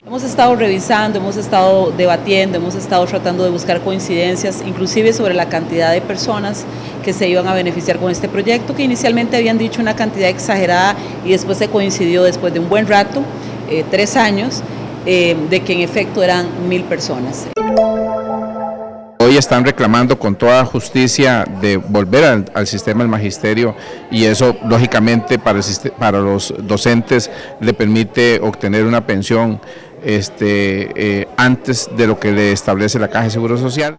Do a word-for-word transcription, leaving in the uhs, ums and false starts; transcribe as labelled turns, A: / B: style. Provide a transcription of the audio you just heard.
A: Hemos estado revisando, hemos estado debatiendo, hemos estado tratando de buscar coincidencias, inclusive sobre la cantidad de personas que se iban a beneficiar con este proyecto, que inicialmente habían dicho una cantidad exagerada y después se coincidió después de un buen rato, eh, tres años, eh, de que en efecto eran mil personas.
B: Hoy están reclamando con toda justicia de volver al, al sistema del magisterio y eso lógicamente para, el, para los docentes le permite obtener una pensión este, eh, antes de lo que le establece la Caja de Seguro Social.